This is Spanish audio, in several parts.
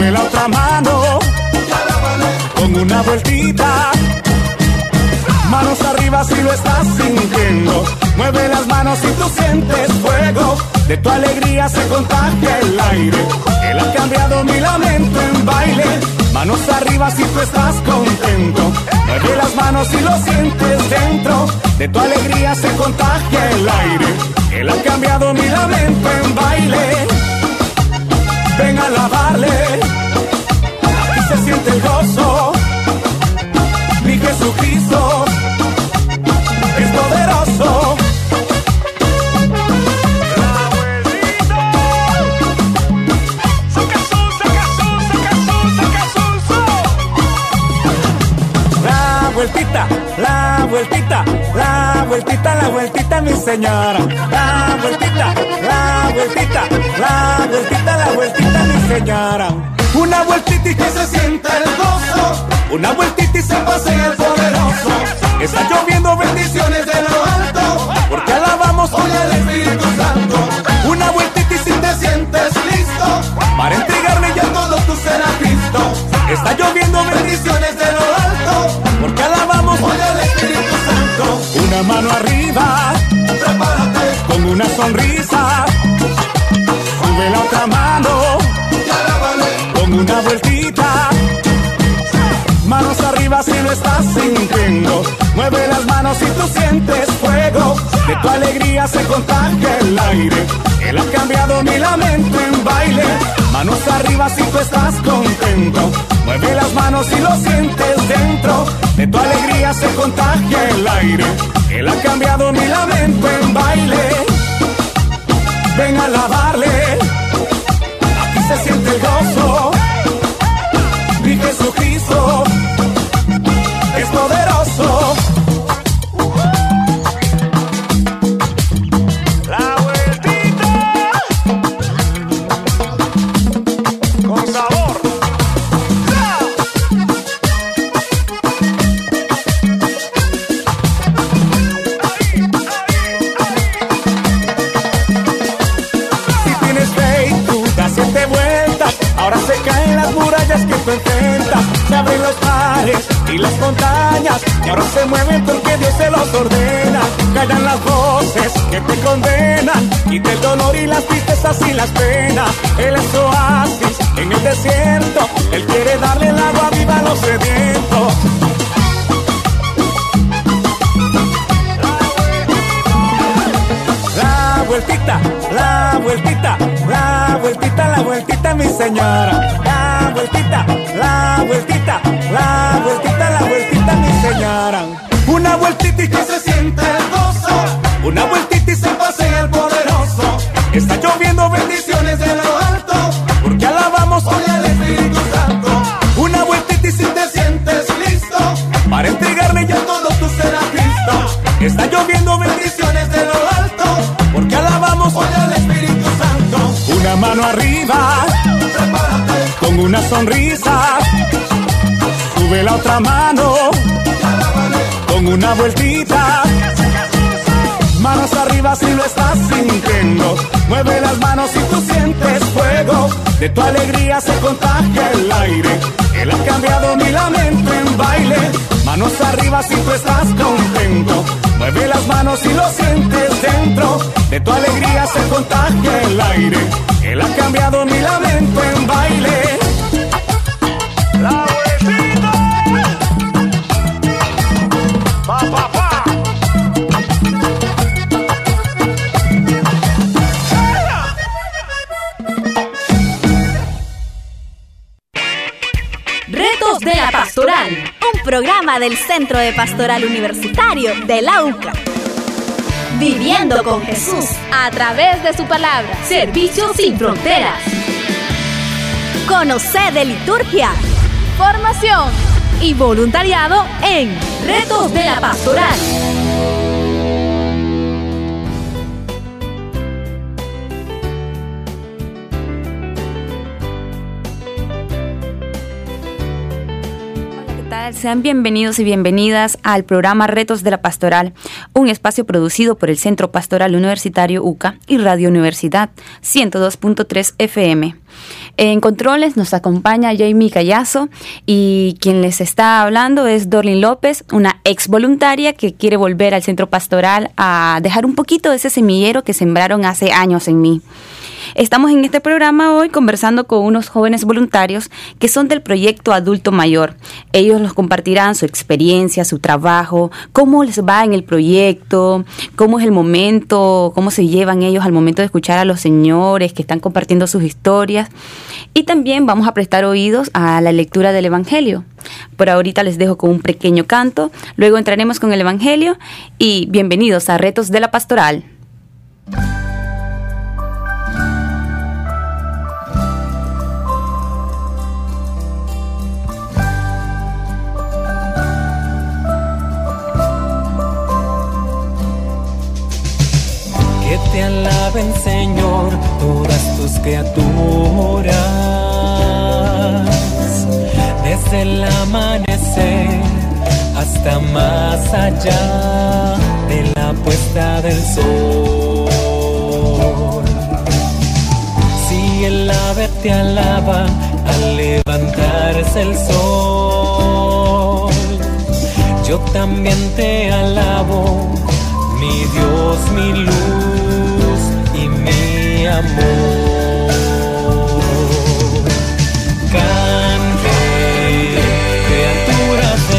Sube la otra mano, con una vueltita. Manos arriba si lo estás sintiendo. Mueve las manos si tú sientes fuego. De tu alegría se contagia el aire. Él ha cambiado mi lamento en baile. Manos arriba si tú estás contento. Mueve las manos si lo sientes dentro. De tu alegría se contagia el aire. Él ha cambiado mi lamento en baile. Ven a alabarle. Aquí se siente el gozo. Mi Jesucristo es poderoso. La vueltita, la vueltita, la vueltita, la vueltita, mi señora. La vueltita, la vueltita, la vueltita, la vueltita, mi señora. Una vueltita y que se sienta el gozo. Una vueltita y se pasea el poderoso. Está lloviendo bendiciones de lo alto, porque alabamos hoy al Espíritu Santo. Una vueltita y si te sientes listo para entregarle ya todo tu ser a Cristo. Está lloviendo bendiciones de lo alto, porque alabamos hoy al Espíritu Santo. Una mano arriba, prepárate con una sonrisa. Sube la otra mano, con una vueltita. Manos arriba si lo estás sintiendo. Mueve las manos si tú sientes fuego. De tu alegría se contagia el aire. Él ha cambiado mi lamento en baile. Manos arriba si tú estás contento. Mueve las manos si lo sientes dentro. De tu alegría se contagia el aire. Él ha cambiado mi lamento en baile. Ven a alabarle. Aquí se siente el gozo. Mi Jesucristo es poderoso. La vueltita con sabor. Si tienes fe y tú das 7 vueltas, ahora se caen las murallas que tú enfrentas. Se abren los mares y las montañas, y ahora se mueven porque Dios se los ordena. Callan las voces que te condenan, quita el dolor y las tristezas y las penas. Él es oasis en el desierto, Él quiere darle el agua viva a los sedientos. La vueltita, la vueltita, la vueltita, la vueltita, mi señora. La vueltita, la vueltita, la vueltita, la vueltita, mi señora. Una vueltita y que se siente el gozo. Una vueltita y se pasea el poderoso. Está lloviendo bendiciones de lo alto, porque alabamos hoy al Espíritu Santo. Una vueltita y si te sientes listo para entregarle ya todo tu ser a Cristo. Está lloviendo bendiciones de lo alto, porque alabamos hoy al Espíritu Santo. Una mano arriba, prepárate con una sonrisa. Sube la otra mano, con una vueltita. Manos arriba si lo estás sintiendo. Mueve las manos si tú sientes fuego. De tu alegría se contagia el aire. Él ha cambiado mi lamento en baile. Manos arriba si tú estás contento. Mueve las manos si lo sientes dentro. De tu alegría se contagia el aire. Él ha cambiado mi lamento en baile. La vueltita. Pa, pa, pa. Retos de la Pastoral, un programa del Centro de Pastoral Universitario de la UCA. Viviendo con Jesús a través de su palabra. Servicios sin fronteras. Conocer de liturgia, formación y voluntariado en Retos de la Pastoral. Sean bienvenidos y bienvenidas al programa Retos de la Pastoral, un espacio producido por el Centro Pastoral Universitario UCA y Radio Universidad 102.3 FM. En controles nos acompaña Jamie Callazo y quien les está hablando es Dorlin López, una ex voluntaria que quiere volver al centro pastoral a dejar un poquito de ese semillero que sembraron hace años en mí. Estamos en este programa hoy conversando con unos jóvenes voluntarios que son del proyecto Adulto Mayor. Ellos nos compartirán su experiencia, su trabajo, cómo les va en el proyecto, cómo es el momento, cómo se llevan ellos al momento de escuchar a los señores que están compartiendo sus historias. Y también vamos a prestar oídos a la lectura del Evangelio. Por ahorita les dejo con un pequeño canto, luego entraremos con el Evangelio y bienvenidos a Retos de la Pastoral. Te alaben, Señor, todas tus criaturas, desde el amanecer hasta más allá de la puesta del sol. Si el ave te alaba al levantarse el sol, yo también te alabo, mi Dios, mi luz y mi amor. Cante, criaturas de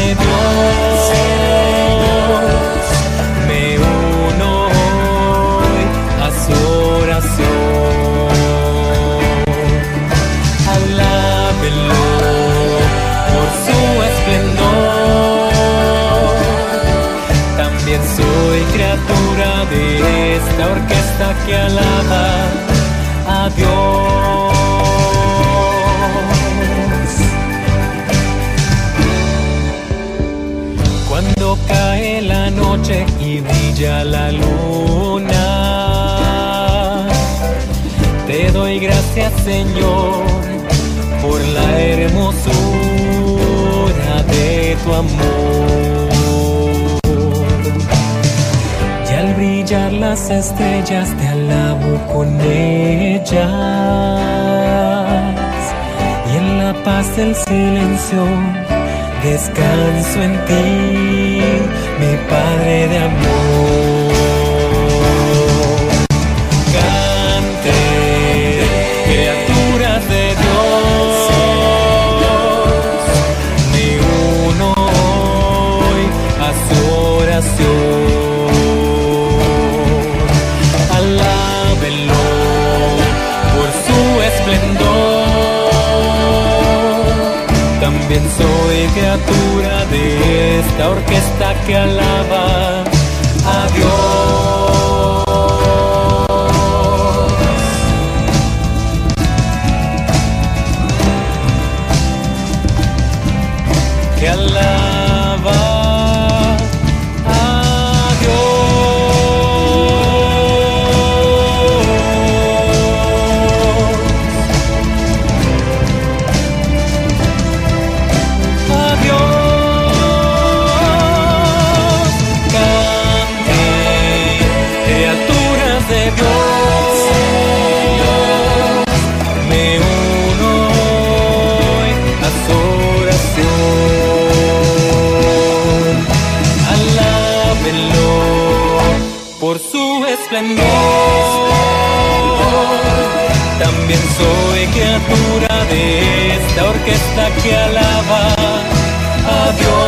Dios, me uno hoy a su oración. Alábenlo por su esplendor, también soy criatura de esta orquesta que alaba a Dios. Cuando cae la noche y brilla la luna, te doy gracias, Señor, por la hermosura de tu amor. Al brillar las estrellas te alabo con ellas, y en la paz del silencio descanso en ti, mi Padre de amor. Cante, criaturas de Dios, me uno hoy a su oración. También soy criatura de esta orquesta que alaba a Dios. Que alaba a por su esplendor. También soy criatura de esta orquesta que alaba a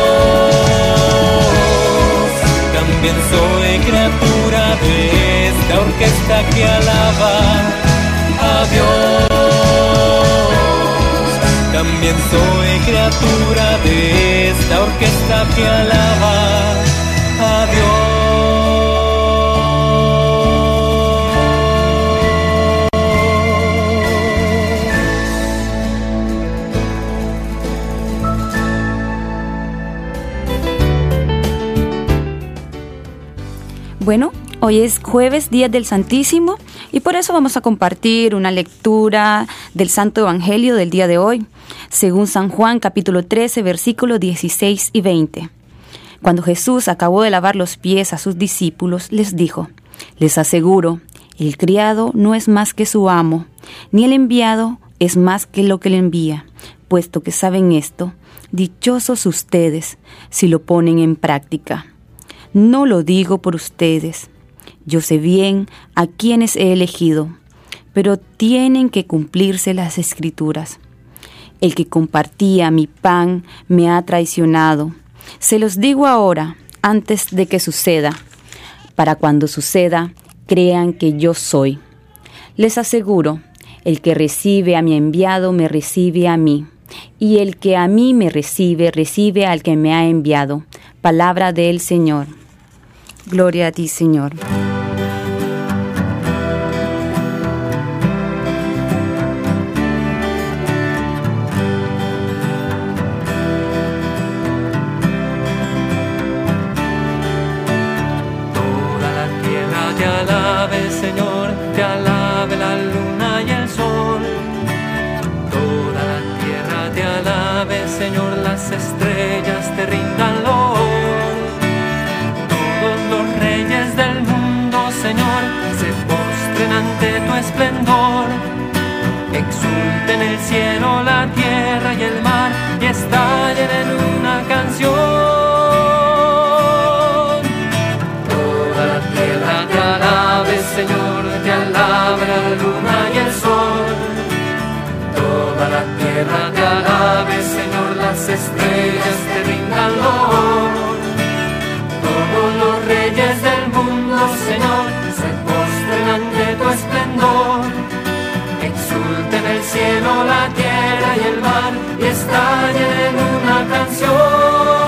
Dios. También soy criatura de esta orquesta que alaba a Dios. También soy criatura de esta orquesta que alaba a Dios. Bueno, hoy es jueves, Día del Santísimo, y por eso vamos a compartir una lectura del Santo Evangelio del día de hoy, según San Juan, capítulo 13, versículos 16 y 20. Cuando Jesús acabó de lavar los pies a sus discípulos, les dijo: les aseguro, el criado no es más que su amo, ni el enviado es más que lo que le envía. Puesto que saben esto, dichosos ustedes si lo ponen en práctica. No lo digo por ustedes. Yo sé bien a quienes he elegido, pero tienen que cumplirse las Escrituras. El que compartía mi pan me ha traicionado. Se los digo ahora, antes de que suceda. Para cuando suceda, crean que yo soy. Les aseguro, el que recibe a mi enviado me recibe a mí, y el que a mí me recibe, recibe al que me ha enviado. Palabra del Señor. Gloria a ti, Señor. Señor, te alabe la luna y el sol. Toda la tierra te alabe, Señor, las estrellas te rindan loor. Todos los reyes del mundo, Señor, se postren ante tu esplendor. Exulten el cielo, la tierra y el mar, y estallen en una canción. Señor, te alabe la luna y el sol. Toda la tierra te alabe, Señor, las estrellas te rindan loor. Todos los reyes del mundo, Señor, se postren ante tu esplendor. Exulten el cielo, la tierra y el mar, y estallen en una canción.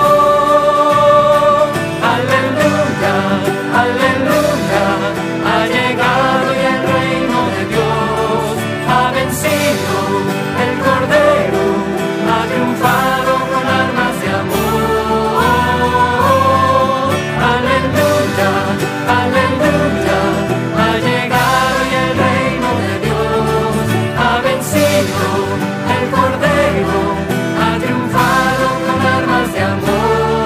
Aleluya, aleluya. Ha llegado ya el reino de Dios, ha vencido el Cordero, ha triunfado con armas de amor. Aleluya, aleluya, ha llegado ya el reino de Dios, ha vencido el Cordero, ha triunfado con armas de amor.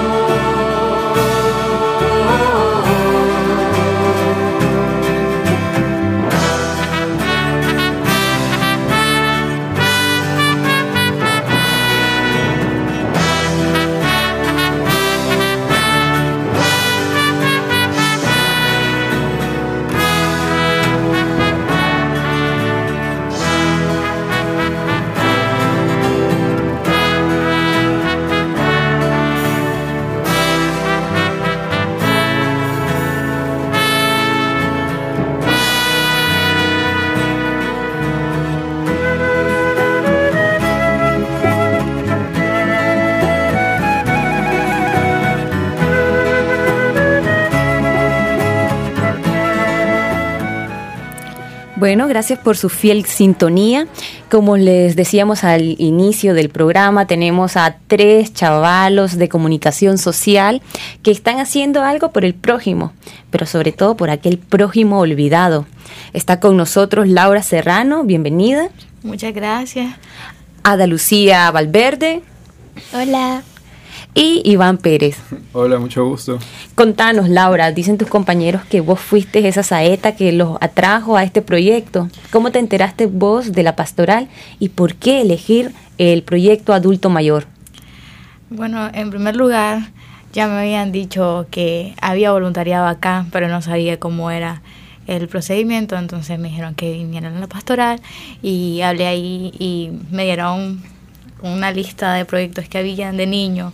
Bueno, gracias por su fiel sintonía. Como les decíamos al inicio del programa, tenemos a 3 chavalos de comunicación social que están haciendo algo por el prójimo, pero sobre todo por aquel prójimo olvidado. Está con nosotros Laura Serrano, bienvenida. Muchas gracias. Ada Lucía Valverde. Hola. Y Iván Pérez. Hola, mucho gusto. Contanos, Laura, dicen tus compañeros que vos fuiste esa saeta que los atrajo a este proyecto. ¿Cómo te enteraste vos de la pastoral y por qué elegir el proyecto Adulto Mayor? Bueno, en primer lugar, ya me habían dicho que había voluntariado acá, pero no sabía cómo era el procedimiento, entonces me dijeron que vinieran a la pastoral y hablé ahí y me dieron una lista de proyectos que habían de niños.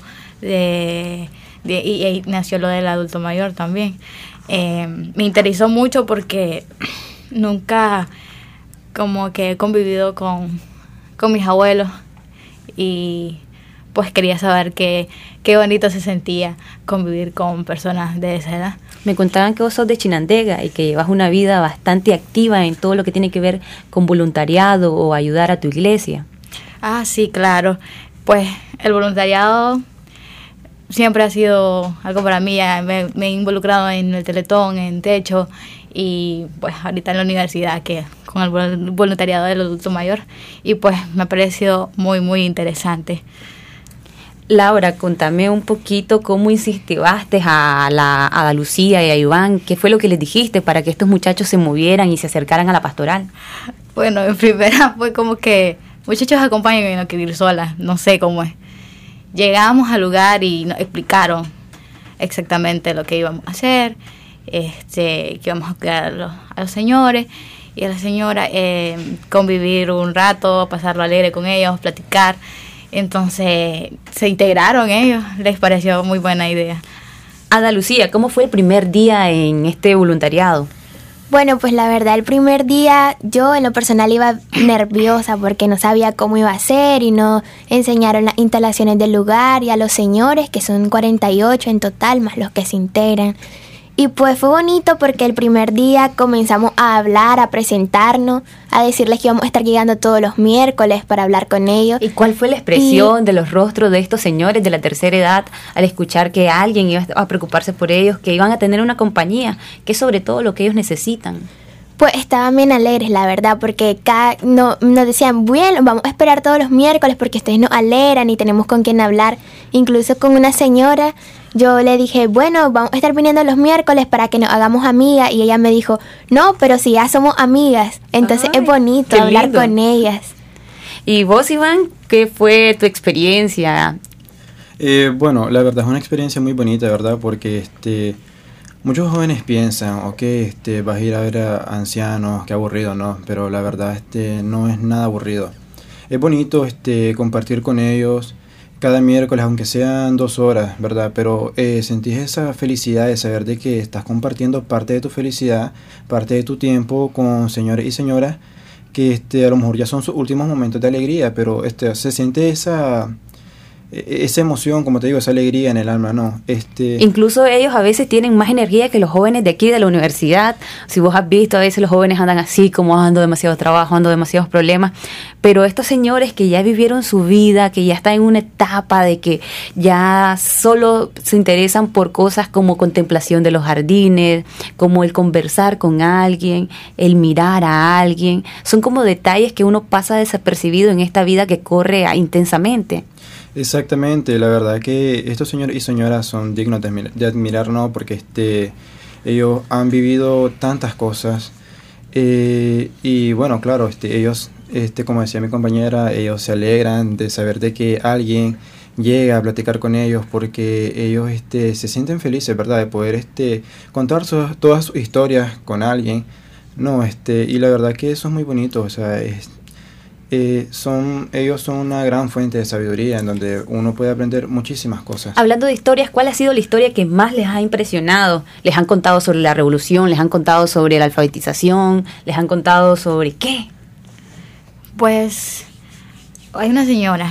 Y nació lo del adulto mayor también. Me interesó mucho porque nunca como que he convivido con mis abuelos y pues quería saber qué bonito se sentía convivir con personas de esa edad. Me contaban que vos sos de Chinandega y que llevas una vida bastante activa en todo lo que tiene que ver con voluntariado o ayudar a tu iglesia. Ah, sí, claro. Pues el voluntariado siempre ha sido algo para mí. Me he involucrado en el Teletón, en Techo y pues ahorita en la universidad que con el voluntariado del adulto mayor y pues me ha parecido muy, muy interesante. Laura, contame un poquito cómo incentivaste a Ada Lucía y a Iván. ¿Qué fue lo que les dijiste para que estos muchachos se movieran y se acercaran a la pastoral? Bueno, en primera fue como que, muchachos, acompáñenme, no quiero ir sola, no sé cómo es. Llegamos al lugar y nos explicaron exactamente lo que íbamos a hacer, que íbamos a cuidar a los señores y a la señora, convivir un rato, pasarlo alegre con ellos, platicar. Entonces se integraron ellos, les pareció muy buena idea. Ada Lucía, ¿cómo fue el primer día en este voluntariado? Bueno, pues la verdad, el primer día yo en lo personal iba nerviosa porque no sabía cómo iba a ser y no enseñaron las instalaciones del lugar y a los señores, que son 48 en total, más los que se integran. Y pues fue bonito porque el primer día comenzamos a hablar, a presentarnos, a decirles que íbamos a estar llegando todos los miércoles para hablar con ellos. ¿Y cuál fue la expresión de los rostros de estos señores de la tercera edad al escuchar que alguien iba a preocuparse por ellos, que iban a tener una compañía, que es sobre todo lo que ellos necesitan? Pues estaban bien alegres, la verdad, porque nos decían, bueno, vamos a esperar todos los miércoles porque ustedes nos alegran y tenemos con quién hablar. Incluso con una señora, yo le dije, bueno, vamos a estar viniendo los miércoles para que nos hagamos amigas. Y ella me dijo, no, pero si ya somos amigas. Entonces es bonito hablar con ellas. ¿Y vos, Iván, qué fue tu experiencia? Bueno, la verdad es una experiencia muy bonita, ¿verdad? Porque muchos jóvenes piensan, vas a ir a ver a ancianos, qué aburrido, ¿no? Pero la verdad, no es nada aburrido. Es bonito, compartir con ellos cada miércoles, aunque sean 2 horas, ¿verdad? Pero sentís esa felicidad de saber de que estás compartiendo parte de tu felicidad, parte de tu tiempo con señores y señoras que a lo mejor ya son sus últimos momentos de alegría, pero se siente esa emoción, como te digo, esa alegría en el alma, ¿no? Incluso ellos a veces tienen más energía que los jóvenes de aquí de la universidad. Si vos has visto, a veces los jóvenes andan así, como ando demasiado trabajo, ando demasiados problemas, pero estos señores que ya vivieron su vida, que ya están en una etapa de que ya solo se interesan por cosas como contemplación de los jardines, como el conversar con alguien, el mirar a alguien, son como detalles que uno pasa desapercibido en esta vida que corre intensamente. Exactamente, la verdad que estos señores y señoras son dignos de admirar, ¿no? Porque ellos han vivido tantas cosas y bueno, claro, ellos, como decía mi compañera, ellos se alegran de saber de que alguien llega a platicar con ellos porque ellos se sienten felices, ¿verdad? De poder contar todas sus historias con alguien, ¿no? Y la verdad que eso es muy bonito, o sea, ellos son una gran fuente de sabiduría en donde uno puede aprender muchísimas cosas. Hablando de historias, ¿cuál ha sido la historia que más les ha impresionado? ¿Les han contado sobre la revolución? ¿Les han contado sobre la alfabetización? ¿Les han contado sobre qué? Pues hay una señora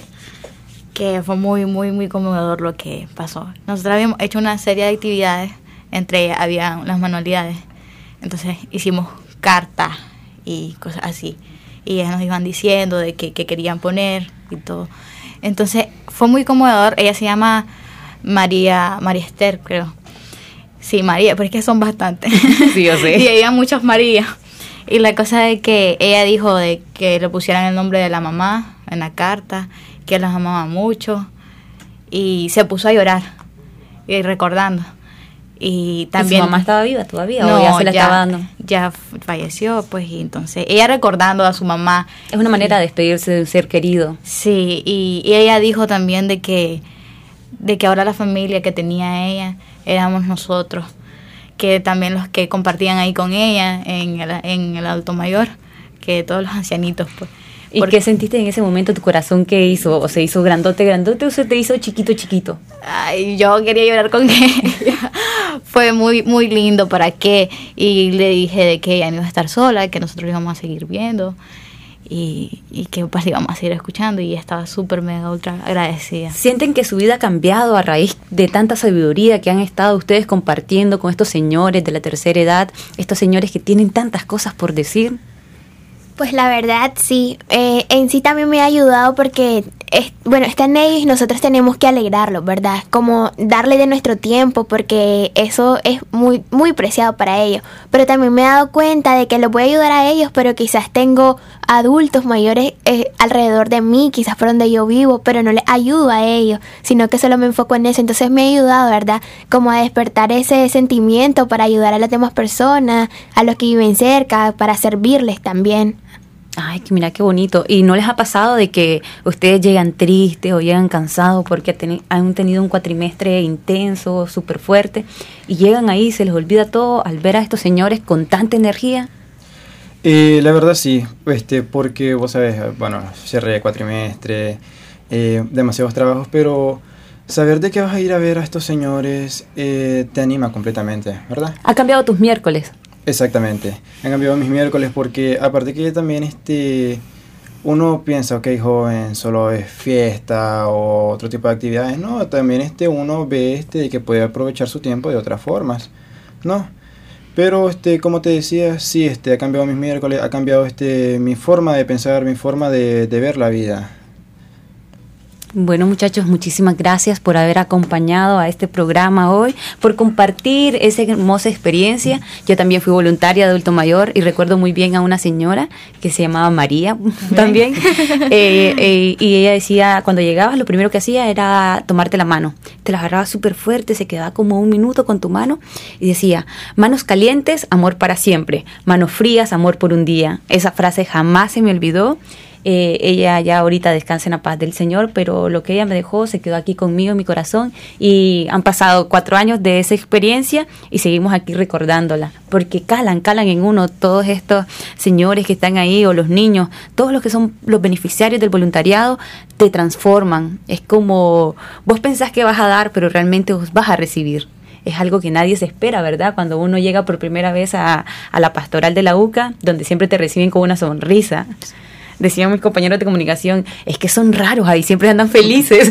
que fue muy, muy, muy conmovedor lo que pasó. Nosotros habíamos hecho una serie de actividades, entre ellas había las manualidades. Entonces hicimos cartas y cosas así. Y ellas nos iban diciendo de qué querían poner y todo. Entonces fue muy conmovedor. Ella se llama María Esther, creo. Sí, María, pero es que son bastantes. Sí, yo sé. Y había muchas Marías. Y la cosa es que ella dijo de que le pusieran el nombre de la mamá en la carta, que las amaba mucho. Y se puso a llorar y recordando. Y también, ¿su mamá estaba viva todavía no, o ya se la estaba dando? Ya falleció, pues, y entonces ella recordando a su mamá. Es una manera de despedirse de un ser querido. Sí, y ella dijo también de que ahora la familia que tenía ella éramos nosotros, que también los que compartían ahí con ella en el adulto mayor, que todos los ancianitos, pues. ¿Y qué sentiste en ese momento? ¿Tu corazón qué hizo? ¿O se hizo grandote o se te hizo chiquito? Ay, yo quería llorar con ella. Fue muy, muy lindo, ¿para qué? Y le dije de que ella no iba a estar sola, que nosotros íbamos a seguir viendo y que pues íbamos a seguir escuchando, y ella estaba súper, mega, ultra agradecida. ¿Sienten que su vida ha cambiado a raíz de tanta sabiduría que han estado ustedes compartiendo con estos señores de la tercera edad, estos señores que tienen tantas cosas por decir? Pues la verdad sí, en sí también me ha ayudado porque, están ellos y nosotros tenemos que alegrarlos, ¿verdad? Como darle de nuestro tiempo porque eso es muy, muy preciado para ellos. Pero también me he dado cuenta de que los voy a ayudar a ellos, pero quizás tengo adultos mayores alrededor de mí, quizás por donde yo vivo, pero no les ayudo a ellos, sino que solo me enfoco en eso. Entonces me ha ayudado, ¿verdad? Como a despertar ese sentimiento para ayudar a las demás personas, a los que viven cerca, para servirles también. Ay, que mira qué bonito. ¿Y no les ha pasado de que ustedes llegan tristes o llegan cansados porque han tenido un cuatrimestre intenso, súper fuerte, y llegan ahí y se les olvida todo al ver a estos señores con tanta energía? La verdad sí, porque vos sabés, bueno, cierre de cuatrimestre, demasiados trabajos, pero saber de que vas a ir a ver a estos señores te anima completamente, ¿verdad? ¿Ha cambiado tus miércoles? Exactamente, han cambiado mis miércoles porque aparte que también uno piensa, ok, joven, solo es fiesta o otro tipo de actividades, no, también uno ve que puede aprovechar su tiempo de otras formas, ¿no? Pero como te decía, sí, ha cambiado mis miércoles, ha cambiado mi forma de pensar, mi forma de ver la vida. Bueno, muchachos, muchísimas gracias por haber acompañado a este programa hoy, por compartir esa hermosa experiencia. Yo también fui voluntaria de adulto mayor y recuerdo muy bien a una señora que se llamaba María también. Y ella decía, cuando llegabas, lo primero que hacía era tomarte la mano. Te la agarraba súper fuerte, se quedaba como 1 minuto con tu mano y decía, manos calientes, amor para siempre. Manos frías, amor por un día. Esa frase jamás se me olvidó. Ella ya ahorita descansa en la paz del Señor, pero lo que ella me dejó se quedó aquí conmigo en mi corazón, y han pasado 4 años de esa experiencia y seguimos aquí recordándola, porque calan en uno todos estos señores que están ahí, o los niños, todos los que son los beneficiarios del voluntariado, te transforman. Es como vos pensás que vas a dar, pero realmente vos vas a recibir. Es algo que nadie se espera, ¿verdad? Cuando uno llega por primera vez a la pastoral de la UCA, donde siempre te reciben con una sonrisa. Decían mis compañeros de comunicación, es que son raros ahí, siempre andan felices.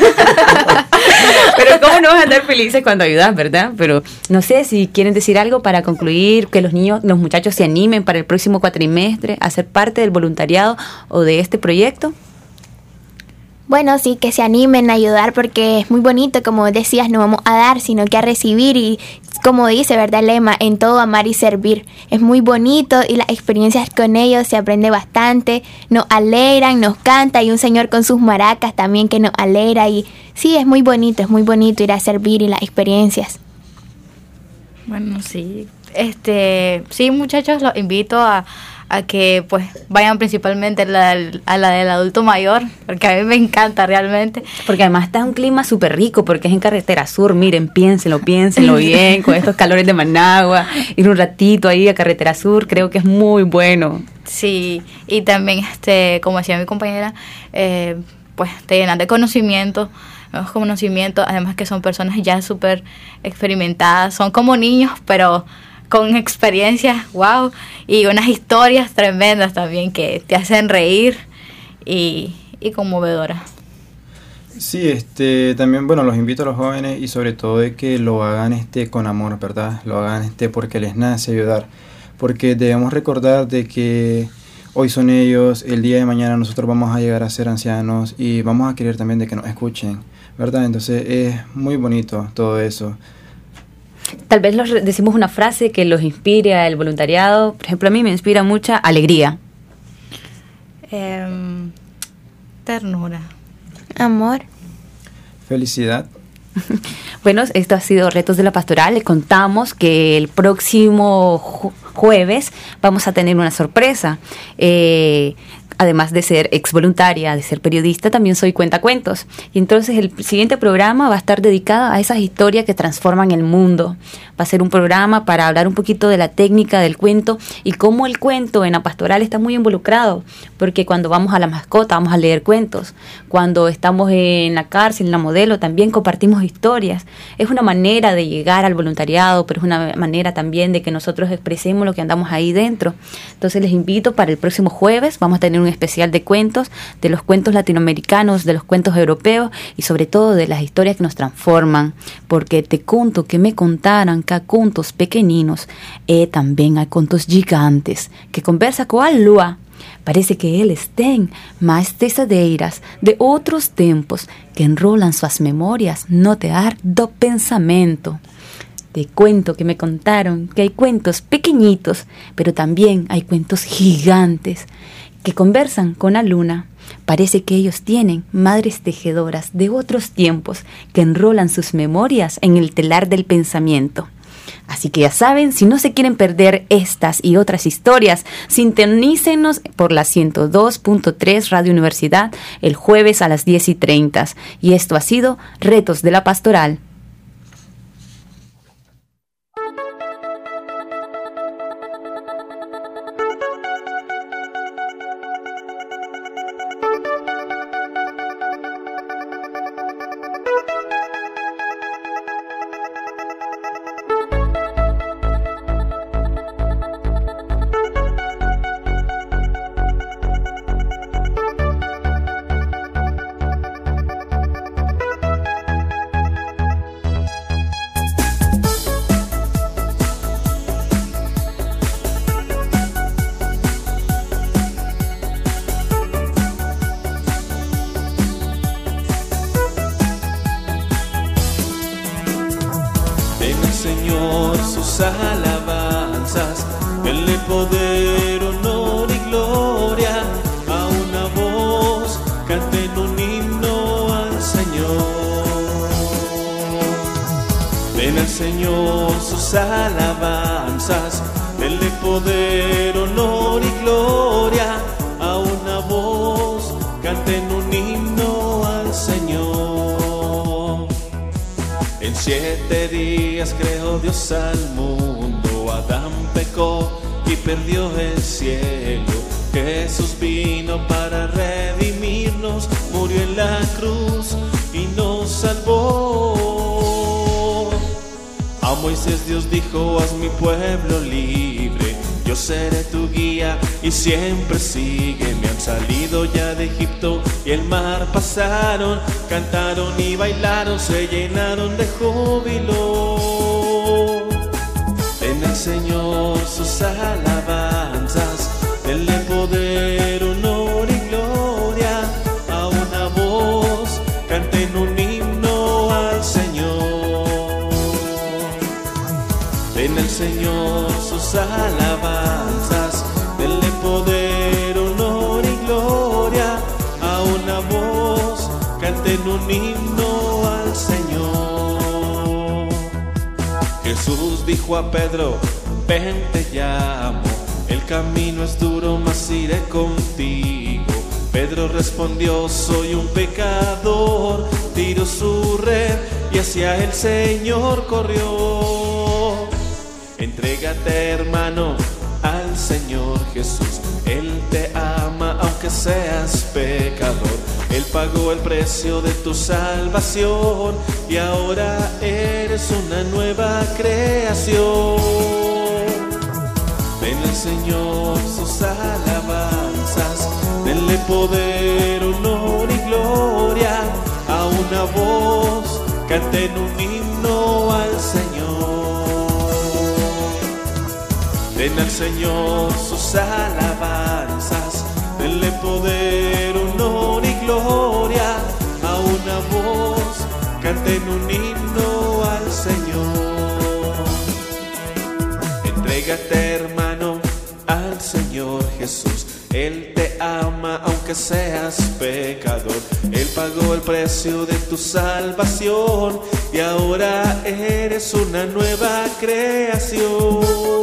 Pero ¿cómo no vas a andar felices cuando ayudas, verdad? Pero no sé si quieren decir algo para concluir, que los muchachos se animen para el próximo cuatrimestre a ser parte del voluntariado o de este proyecto. Bueno, sí, que se animen a ayudar, porque es muy bonito, como decías, no vamos a dar, sino que a recibir, y como dice, ¿verdad, el lema? En todo amar y servir. Es muy bonito y las experiencias con ellos se aprende bastante, nos alegran, nos canta, y un señor con sus maracas también que nos alegra, y sí, es muy bonito ir a servir y las experiencias. Bueno, sí, sí, muchachos, los invito a que pues vayan principalmente a la del adulto mayor, porque a mí me encanta realmente. Porque además está un clima súper rico, porque es en Carretera Sur. Miren, piénsenlo bien, con estos calores de Managua, ir un ratito ahí a Carretera Sur, creo que es muy bueno. Sí, y también, como decía mi compañera, pues te llenan de conocimientos, además que son personas ya súper experimentadas, son como niños, pero con experiencias, wow, y unas historias tremendas también que te hacen reír y conmovedoras. Sí, también, bueno, los invito a los jóvenes, y sobre todo de que lo hagan con amor, ¿verdad? Lo hagan porque les nace ayudar, porque debemos recordar de que hoy son ellos, el día de mañana nosotros vamos a llegar a ser ancianos y vamos a querer también de que nos escuchen, ¿verdad? Entonces es muy bonito todo eso. Tal vez decimos una frase que los inspire al voluntariado. Por ejemplo, a mí me inspira mucha alegría. Ternura. Amor. Felicidad. Bueno, esto ha sido Retos de la Pastoral. Les contamos que el próximo jueves vamos a tener una sorpresa. Además de ser ex voluntaria, de ser periodista, también soy cuentacuentos. Y entonces el siguiente programa va a estar dedicado a esas historias que transforman el mundo. Va a ser un programa para hablar un poquito de la técnica del cuento y cómo el cuento en la pastoral está muy involucrado. Porque cuando vamos a la mascota vamos a leer cuentos. Cuando estamos en la cárcel, en la modelo, también compartimos historias. Es una manera de llegar al voluntariado, pero es una manera también de que nosotros expresemos lo que andamos ahí dentro. Entonces les invito para el próximo jueves. Vamos a tener un especial de cuentos, de los cuentos latinoamericanos, de los cuentos europeos y sobre todo de las historias que nos transforman, porque te conto que me contaran que hay contos pequeninos también hay contos gigantes que conversa con a lua. Parece que eles têm mais tessadeiras de outros tempos que enrolan suas memorias no tear do pensamento. Te cuento que me contaron que hay cuentos pequeñitos, pero también hay cuentos gigantes que conversan con la luna. Parece que ellos tienen madres tejedoras de otros tiempos que enrolan sus memorias en el telar del pensamiento. Así que ya saben, si no se quieren perder estas y otras historias, sintonícenos por la 102.3 Radio Universidad el jueves a las 10:30. Y esto ha sido Retos de la Pastoral. Alabanzas, denle poder, honor y gloria a una voz, canten un himno al Señor. Den al Señor sus alabanzas, denle poder, honor y gloria a una voz, canten un himno al Señor. En 7 días creó Dios al mundo, Adán pecó y perdió el cielo. Jesús vino para redimirnos, murió en la cruz y nos salvó. A Moisés Dios dijo, haz mi pueblo libre, yo seré tu guía y siempre sígueme. Han salido ya de Egipto y el mar pasaron, cantaron y bailaron, se llenaron de júbilo. Den al Señor sus alabanzas, denle poder, honor y gloria a una voz, canten un himno al Señor. Den al Señor sus alabanzas, denle poder, honor y gloria a una voz, canten un himno al Señor. Jesús dijo a Pedro, ven te llamo, el camino es duro, mas iré contigo. Pedro respondió, soy un pecador, tiró su red y hacia el Señor corrió. Entrégate, hermano, al Señor Jesús, Él te ama aunque seas pecador. Él pagó el precio de tu salvación y ahora eres una nueva creación. Ven al Señor sus alabanzas, denle poder, honor y gloria a una voz, canten un himno al Señor. Den al Señor sus alabanzas, denle poder, honor y gloria a una voz, canten un himno al Señor. Entrégate, hermano, al Señor Jesús, Él te ama aunque seas pecador. Él pagó el precio de tu salvación y ahora eres una nueva creación.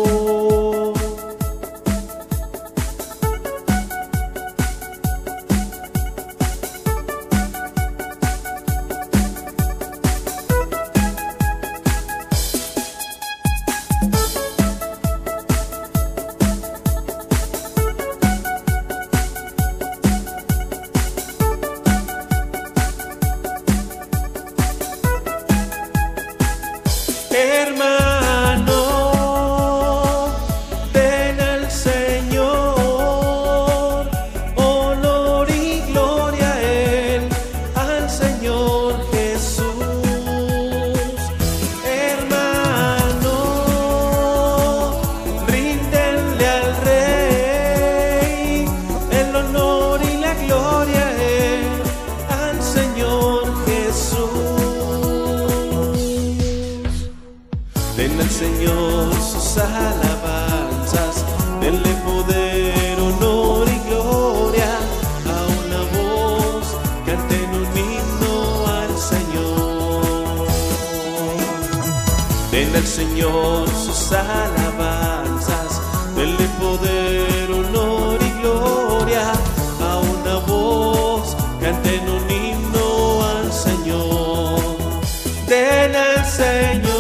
al Señor sus alabanzas, denle poder, honor y gloria, a una voz canten un himno al Señor. Den al Señor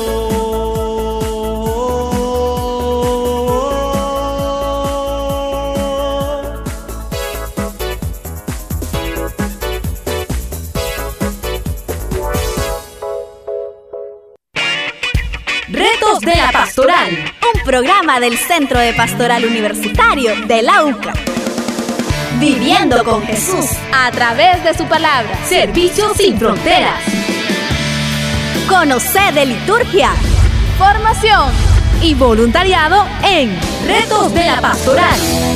Retos de la Pastoral, un programa del Centro de Pastoral Universitario de la UCA. Viviendo con Jesús a través de su palabra. Servicio sin fronteras. Conoce de liturgia, formación y voluntariado en Retos de la Pastoral.